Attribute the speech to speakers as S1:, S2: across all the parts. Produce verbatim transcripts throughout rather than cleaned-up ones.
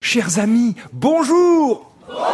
S1: Chers amis, bonjour!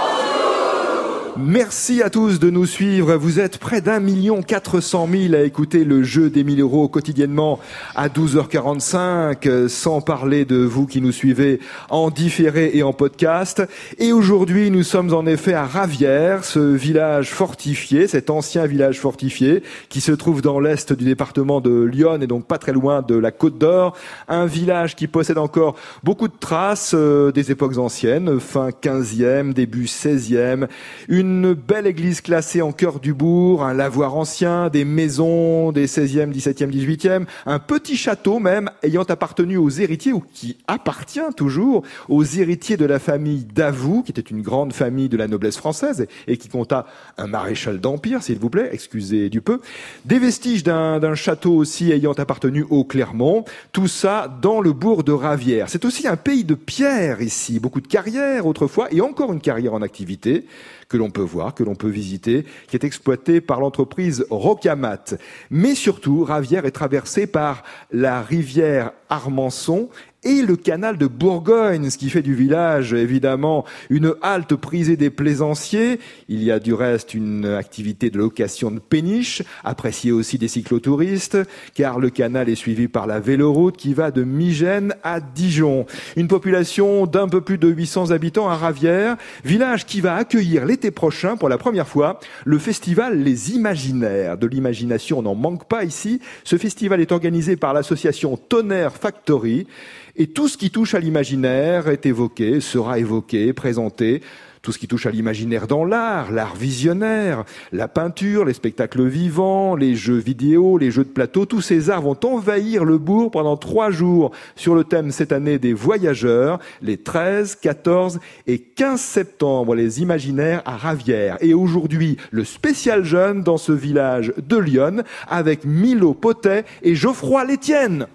S1: Merci à tous de nous suivre. Vous êtes près d'un million quatre cent mille à écouter le jeu des mille euros quotidiennement à douze heures quarante-cinq, sans parler de vous qui nous suivez en différé et en podcast. Et aujourd'hui, nous sommes en effet à Ravières, ce village fortifié, cet ancien village fortifié qui se trouve dans l'est du département de l'Yonne et donc pas très loin de la Côte d'Or. Un village qui possède encore beaucoup de traces euh, des époques anciennes, fin quinzième, début seizième. Une Une belle église classée en cœur du bourg, un lavoir ancien, des maisons des seizième, dix-septième, dix-huitième, un petit château même ayant appartenu aux héritiers, ou qui appartient toujours aux héritiers de la famille Davout, qui était une grande famille de la noblesse française et, et qui compta un maréchal d'Empire, s'il vous plaît, excusez du peu. Des vestiges d'un, d'un château aussi ayant appartenu au Clermont, tout ça dans le bourg de Ravières. C'est aussi un pays de pierre ici, beaucoup de carrières autrefois, et encore une carrière en activité, que l'on peut voir, que l'on peut visiter, qui est exploité par l'entreprise Rocamat. Mais surtout, Ravières est traversée par la rivière Armançon et le canal de Bourgogne, ce qui fait du village, évidemment, une halte prisée des plaisanciers. Il y a du reste une activité de location de péniches, appréciée aussi des cyclotouristes, car le canal est suivi par la véloroute qui va de Migène à Dijon. Une population d'un peu plus de huit cents habitants à Ravières, village qui va accueillir l'été prochain, pour la première fois, le festival Les Imaginaires. De l'imagination, on n'en manque pas ici. Ce festival est organisé par l'association Tonnerre Factory. Et tout ce qui touche à l'imaginaire est évoqué, sera évoqué, présenté. Tout ce qui touche à l'imaginaire dans l'art, l'art visionnaire, la peinture, les spectacles vivants, les jeux vidéo, les jeux de plateau, tous ces arts vont envahir le bourg pendant trois jours sur le thème cette année des voyageurs, les treize, quatorze et quinze septembre, les imaginaires à Ravières. Et aujourd'hui, le spécial jeune dans ce village de Lyon avec Milo Potet et Geoffroy Létienne.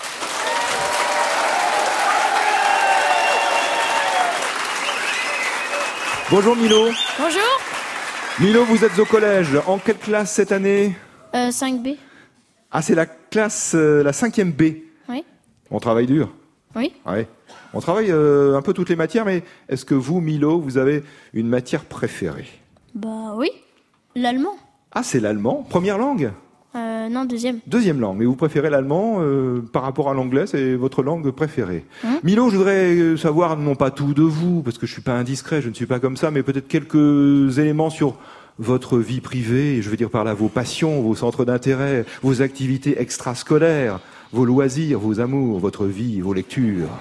S1: Bonjour Milo.
S2: Bonjour.
S1: Milo, vous êtes au collège. En quelle classe cette année ?
S2: euh, cinq B.
S1: Ah, c'est la classe, euh, la cinquième B.
S2: Oui.
S1: On travaille dur.
S2: Oui.
S1: Ouais. On travaille euh, un peu toutes les matières, mais est-ce que vous, Milo, vous avez une matière préférée ?
S2: Bah oui. L'allemand.
S1: Ah, c'est l'allemand. Première langue ?
S2: Euh, non, deuxième.
S1: Deuxième langue, mais vous préférez l'allemand euh, par rapport à l'anglais, c'est votre langue préférée.
S2: Hum.
S1: Milo, je voudrais savoir, non pas tout de vous, parce que je suis pas indiscret, je ne suis pas comme ça, mais peut-être quelques éléments sur votre vie privée, et je veux dire par là vos passions, vos centres d'intérêt, vos activités extrascolaires, vos loisirs, vos amours, votre vie, vos lectures.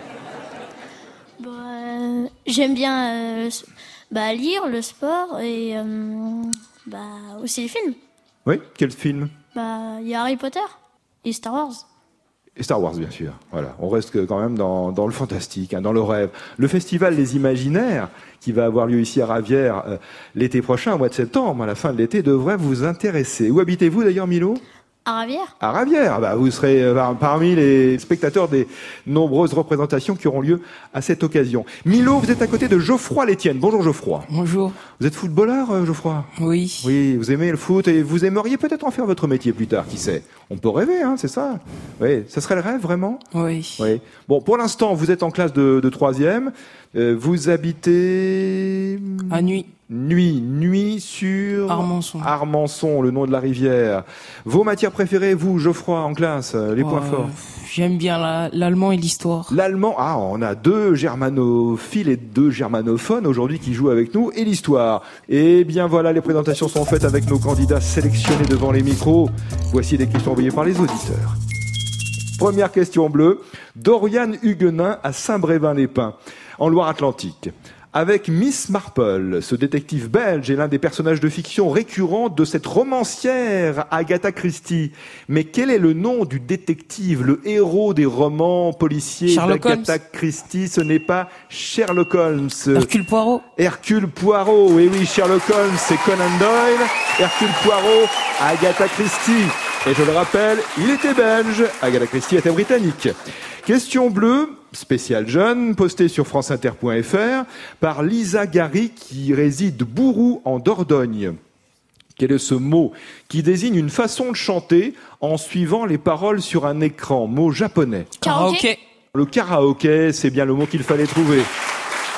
S2: Bah, euh, j'aime bien euh, bah, lire, le sport et euh, bah, aussi les films.
S1: Oui, quel film ?
S2: Bah, il y a Harry Potter et Star Wars.
S1: Et Star Wars, bien sûr. Voilà, on reste quand même dans, dans le fantastique, hein, dans le rêve. Le festival Les Imaginaires, qui va avoir lieu ici à Ravières euh, l'été prochain, au mois de septembre, à la fin de l'été, devrait vous intéresser. Où habitez-vous d'ailleurs, Milo ?
S2: À Ravières.
S1: À Ravières, bah, vous serez euh, parmi les spectateurs des nombreuses représentations qui auront lieu à cette occasion. Milo, vous êtes à côté de Geoffroy Létienne. Bonjour Geoffroy.
S3: Bonjour.
S1: Vous êtes footballeur, euh, Geoffroy ?
S3: Oui.
S1: Oui, vous aimez le foot et vous aimeriez peut-être en faire votre métier plus tard, qui sait ? On peut rêver, hein, c'est ça ? Oui, ça serait le rêve, vraiment ?
S3: Oui.
S1: Oui. Bon, pour l'instant, vous êtes en classe de, de troisième. Euh, vous habitez...
S3: À Nuit.
S1: Nuit, Nuit sur...
S3: Armançon.
S1: Armançon, le nom de la rivière. Vos matières préférées, vous, Geoffroy, en classe, les points
S3: Euh,
S1: forts?
S3: J'aime bien la- l'allemand et l'histoire.
S1: L'allemand, ah, on a deux germanophiles et deux germanophones aujourd'hui qui jouent avec nous, et l'histoire. Eh bien voilà, les présentations sont faites avec nos candidats sélectionnés devant les micros. Voici des questions envoyées par les auditeurs. Première question bleue. Dorian Huguenin à Saint-Brévin-les-Pins, en Loire-Atlantique. Avec Miss Marple, ce détective belge est l'un des personnages de fiction récurrents de cette romancière Agatha Christie. Mais quel est le nom du détective, le héros des romans policiers
S3: Sherlock
S1: d'Agatha
S3: Holmes.
S1: Christie? Ce n'est pas Sherlock Holmes.
S3: Hercule Poirot.
S1: Hercule Poirot, oui oui, Sherlock Holmes, c'est Conan Doyle. Hercule Poirot, Agatha Christie. Et je le rappelle, il était belge, Agatha Christie était britannique. Question bleue, spécial jeune, postée sur franceinter point f r par Lisa Gary qui réside Bourou en Dordogne. Quel est ce mot qui désigne une façon de chanter en suivant les paroles sur un écran? Mot japonais.
S2: Karaoké.
S3: Karaoké.
S1: Le karaoké, c'est bien le mot qu'il fallait trouver.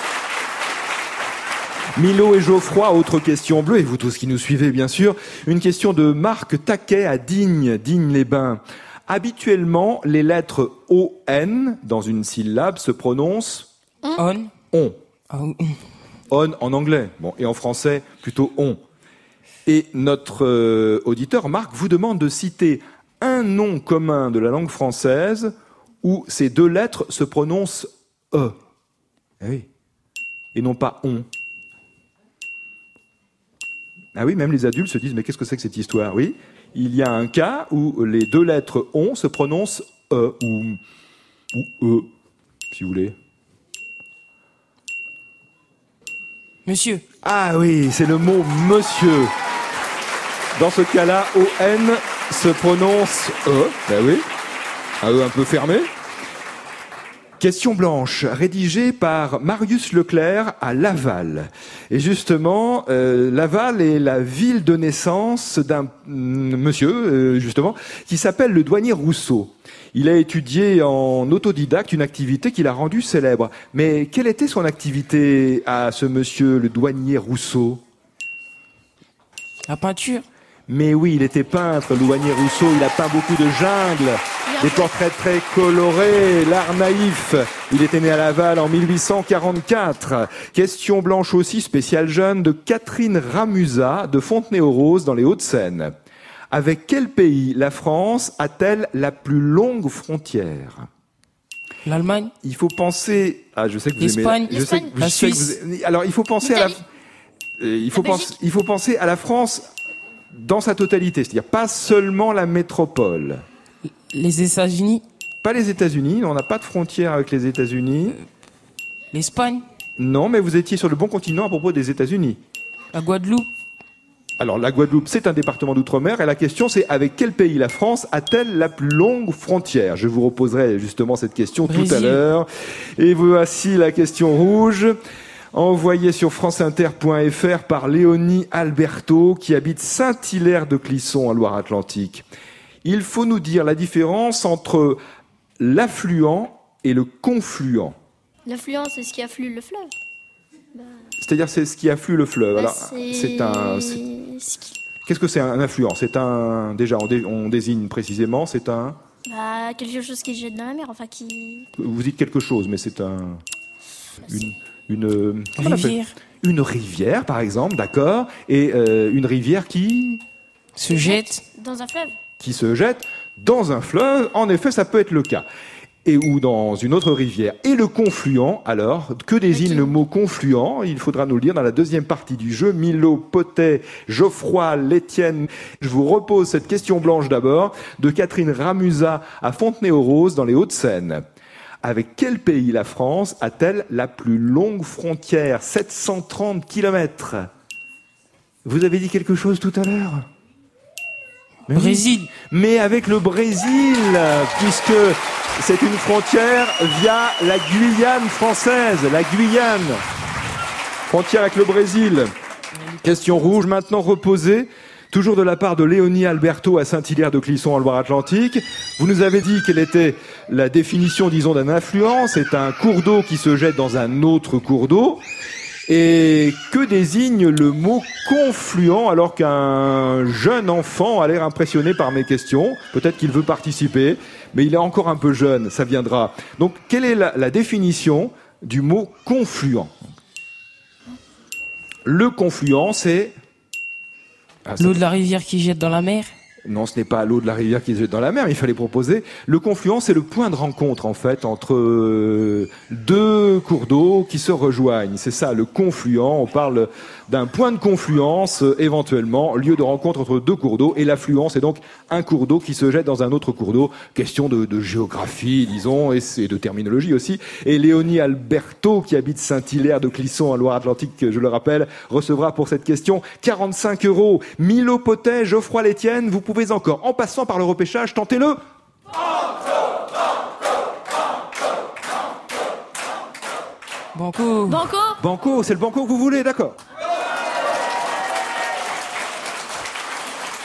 S1: Milo et Geoffroy, autre question bleue, et vous tous qui nous suivez bien sûr, une question de Marc Taquet à Digne, Digne-les-Bains. Habituellement, les lettres O N dans une syllabe se prononcent
S3: On.
S1: on.
S3: Oh.
S1: On en anglais, bon, et en français plutôt on. Et notre euh, auditeur Marc vous demande de citer un nom commun de la langue française où ces deux lettres se prononcent E. Ah oui. Et non pas on. Ah oui, même les adultes se disent, mais qu'est-ce que c'est que cette histoire? Oui, il y a un cas où les deux lettres on se prononcent E ou, ou E, si vous voulez.
S3: Monsieur.
S1: Ah oui, c'est le mot monsieur. Dans ce cas-là, O N se prononce E. Ben oui, un E un peu fermé. Question blanche, rédigée par Marius Leclerc à Laval. Et justement, euh, Laval est la ville de naissance d'un mm, monsieur, euh, justement, qui s'appelle le douanier Rousseau. Il a étudié en autodidacte une activité qui l'a rendu célèbre. Mais quelle était son activité à ce monsieur, le douanier Rousseau?
S3: La peinture.
S1: Mais oui, il était peintre, le douanier Rousseau. Il a peint beaucoup de jungles, des portraits très colorés, l'art naïf. Il était né à Laval en mille huit cent quarante-quatre. Question blanche aussi, spéciale jeune, de Catherine Ramusa de Fontenay-aux-Roses dans les Hauts-de-Seine. Avec quel pays la France a-t-elle la plus longue frontière?
S3: L'Allemagne.
S1: Il faut penser... Ah, je sais que vous
S3: L'Espagne.
S1: aimez... Je sais que,
S3: La
S1: je sais que
S3: Suisse.
S1: vous... Alors, il faut penser à la... Euh, il faut
S2: La
S1: penser, il faut penser à la France dans sa totalité, c'est-à-dire pas seulement la métropole.
S3: Les États-Unis.
S1: Pas les États-Unis, on n'a pas de frontière avec les États-Unis.
S3: L'Espagne.
S1: Non, mais vous étiez sur le bon continent à propos des États-Unis.
S3: La Guadeloupe.
S1: Alors, la Guadeloupe, c'est un département d'outre-mer, et la question, c'est avec quel pays la France a-t-elle la plus longue frontière? Je vous reposerai justement cette question
S3: Brésil.
S1: tout à l'heure. Et voici la question rouge, envoyée sur franceinter point f r par Léonie Alberto, qui habite Saint-Hilaire de Clisson, en Loire-Atlantique. Il faut nous dire la différence entre l'affluent et le confluent.
S2: L'affluent, c'est ce qui afflue le fleuve. Bah,
S1: C'est-à-dire, c'est ce qui afflue le fleuve.
S2: bah,
S1: Alors,
S2: c'est
S1: c'est un... c'est-
S2: ce qui-
S1: Qu'est-ce que c'est un affluent? C'est un... Déjà, on, dé- on désigne précisément, c'est un...
S2: bah, quelque chose qui se jette dans la mer, enfin qui...
S1: Vous dites quelque chose, mais c'est un... Une... Une, comment on appelle
S3: Rivière.
S1: Une rivière, par exemple, d'accord. Et euh, une rivière qui...
S3: Se jette.
S2: Dans un fleuve.
S1: qui se jette dans un fleuve. En effet, ça peut être le cas. Et ou dans une autre rivière. Et le confluent, alors, que désigne
S2: Ok.
S1: le mot confluent? Il faudra nous le dire dans la deuxième partie du jeu. Milo, Potet, Geoffroy, Létienne. Je vous repose cette question blanche d'abord, de Catherine Ramusa à Fontenay-aux-Roses dans les Hauts-de-Seine. Avec quel pays la France a-t-elle la plus longue frontière? sept cent trente kilomètres. Vous avez dit quelque chose tout à l'heure? Mais oui.
S3: Brésil.
S1: Mais avec le Brésil, puisque c'est une frontière via la Guyane française, la Guyane. Frontière avec le Brésil. Question rouge maintenant reposée, toujours de la part de Léonie Alberto à Saint-Hilaire de Clisson en Loire-Atlantique. Vous nous avez dit quelle était la définition, disons, d'un affluent. C'est un cours d'eau qui se jette dans un autre cours d'eau. Et que désigne le mot confluent alors qu'un jeune enfant a l'air impressionné par mes questions? Peut-être qu'il veut participer, mais il est encore un peu jeune, ça viendra. Donc, quelle est la, la définition du mot confluent? Le confluent, c'est... Ah, ça-
S3: L'eau de la rivière qui jette dans la mer.
S1: Non, ce n'est pas l'eau de la rivière qui se jette dans la mer, mais il fallait proposer. Le confluent, c'est le point de rencontre, en fait, entre euh, deux cours d'eau qui se rejoignent. C'est ça, le confluent. On parle d'un point de confluence, euh, éventuellement, lieu de rencontre entre deux cours d'eau. Et l'affluent, c'est donc un cours d'eau qui se jette dans un autre cours d'eau. Question de, de géographie, disons, et c'est de terminologie aussi. Et Léonie Alberto, qui habite Saint-Hilaire de Clisson, en Loire-Atlantique, je le rappelle, recevra pour cette question quarante-cinq euros. Milo Potet, Geoffroy Létienne, vous pouvez encore, en passant par le repêchage, tentez-le.
S3: Banco.
S2: Banco.
S1: Banco, c'est le banco que vous voulez, d'accord.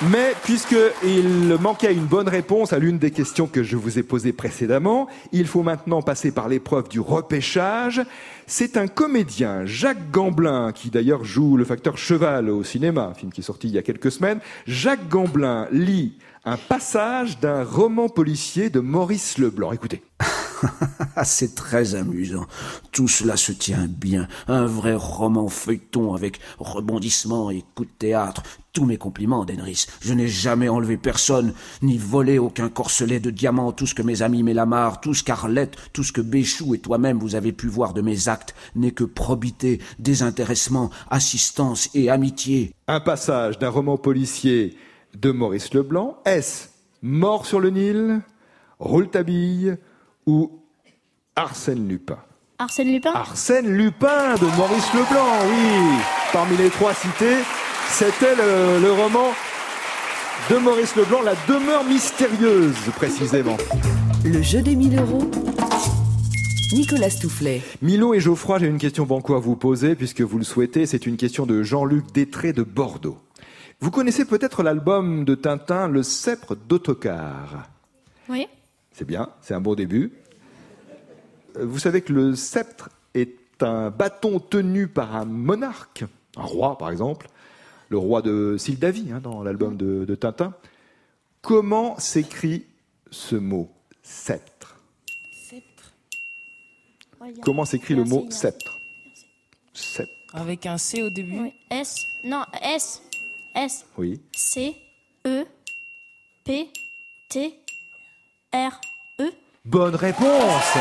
S1: Mais puisqu'il manquait une bonne réponse à l'une des questions que je vous ai posées précédemment, il faut maintenant passer par l'épreuve du repêchage. C'est un comédien, Jacques Gamblin, qui d'ailleurs joue le facteur Cheval au cinéma, un film qui est sorti il y a quelques semaines. Jacques Gamblin lit un passage d'un roman policier de Maurice Leblanc. Écoutez.
S4: C'est très amusant. Tout cela se tient bien. Un vrai roman feuilleton avec rebondissements et coups de théâtre. Tous mes compliments, Denris. Je n'ai jamais enlevé personne, ni volé aucun corselet de diamants. Tout ce que mes amis Mélamar, tout ce qu'Arlette, tout ce que Béchou et toi-même vous avez pu voir de mes actes n'est que probité, désintéressement, assistance et amitié.
S1: Un passage d'un roman policier de Maurice Leblanc. Est-ce Mort sur le Nil, Rouletabille ou Arsène Lupin?
S2: Arsène Lupin.
S1: Arsène Lupin de Maurice Leblanc, oui. Parmi les trois cités, c'était le, le roman de Maurice Leblanc, La demeure mystérieuse, précisément.
S5: Le jeu des mille euros. Nicolas Stoufflet.
S1: Milo et Geoffroy, j'ai une question banco à vous poser, puisque vous le souhaitez. C'est une question de Jean-Luc Détré de Bordeaux. Vous connaissez peut-être l'album de Tintin, Le Sceptre d'Ottokar.
S2: Oui.
S1: C'est bien, c'est un bon début. Vous savez que le sceptre est un bâton tenu par un monarque, un roi par exemple, le roi de Sildavie, hein, dans l'album de, de Tintin. Comment s'écrit ce mot sceptre?
S3: Sceptre.
S1: Comment s'écrit le mot sceptre? Sceptre.
S3: Avec un C au début.
S2: Oui. S. Non, S. S.
S1: Oui.
S2: C. E. P. T. R. E.
S1: Bonne réponse.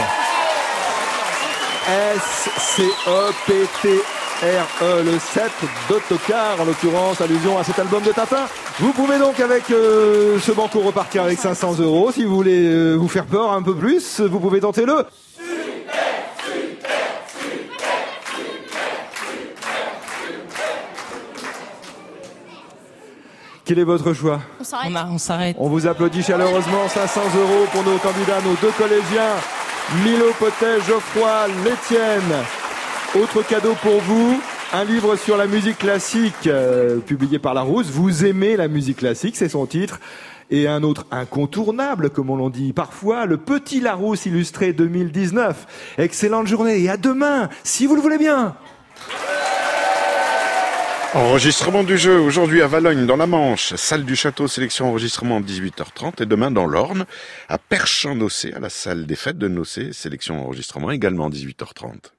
S1: S C E P T R E, le sceptre d'Ottokar, en l'occurrence, allusion à cet album de Tintin. Vous pouvez donc avec euh, ce banco repartir avec cinq cents euros. Si vous voulez euh, vous faire peur un peu plus, vous pouvez tenter le... Quel est votre choix?
S2: On s'arrête.
S3: On, a- on s'arrête.
S1: On vous applaudit chaleureusement. cinq cents euros pour nos candidats, nos deux collégiens, Milo Potet, Geoffroy Létienne. Autre cadeau pour vous, un livre sur la musique classique euh, publié par Larousse. Vous aimez la musique classique, c'est son titre. Et un autre incontournable, comme on l'en dit parfois, le Petit Larousse illustré deux mille dix-neuf. Excellente journée et à demain, si vous le voulez bien.
S6: Enregistrement du jeu aujourd'hui à Valognes dans la Manche, salle du château, sélection enregistrement dix-huit heures trente et demain dans l'Orne à Perchin-Nocé à la salle des fêtes de Nocé, sélection enregistrement également dix-huit heures trente.